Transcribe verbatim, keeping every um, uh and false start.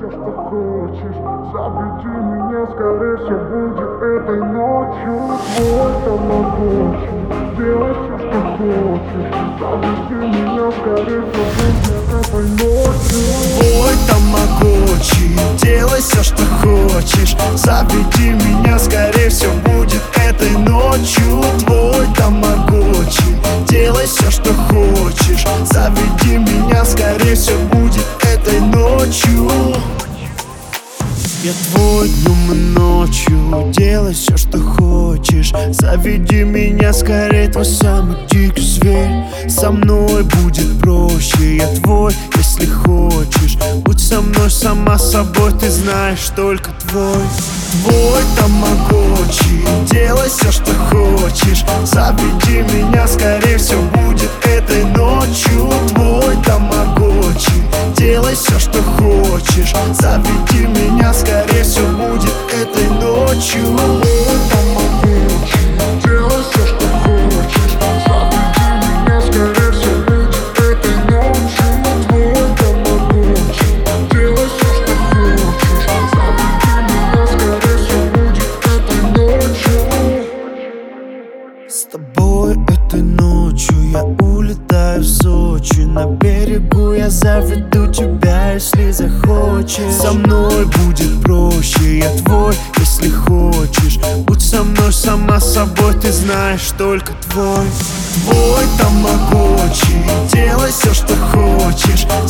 все, что хочешь. Заведи меня, скорее все будет этой ночью. Твой тамагочи, делай все, что хочешь. Заведи меня, скорее все будет этой ночью. Твой тамагочи, делай все, что хочешь. Заведи меня, скорее все будет этой ночью. Твой тамагочи, делай все, что хочешь. Заведи меня, скорее все будет этой ночью. Я твой днем и ночью, делай все, что хочешь. Заведи меня, скорее, твой самый дикий зверь. Со мной будет проще, я твой, если хочешь. Будь со мной сама собой, ты знаешь, только твой. Твой тамагочи, делай все, что хочешь. Заведи меня, скорее, все будет этой ночью. Твой тамагочи, делай все, что хочешь. Заведи меня, скорее, все будет этой ночью. Твой тамагочи, делай все, что хочешь. Заведи меня, скорее все будет этой ночью. Твой тамагочи, делай все, что хочешь. Заведи меня, скорее все будет этой ночью. С тобой этой ночью я улетаю в Сочи. На берегу я заведу тебя, если захочешь. Со мной будет проще, я твой, если хочешь. Будь со мной сама собой, ты знаешь, только твой. Твой тамагочи, делай все, что хочешь.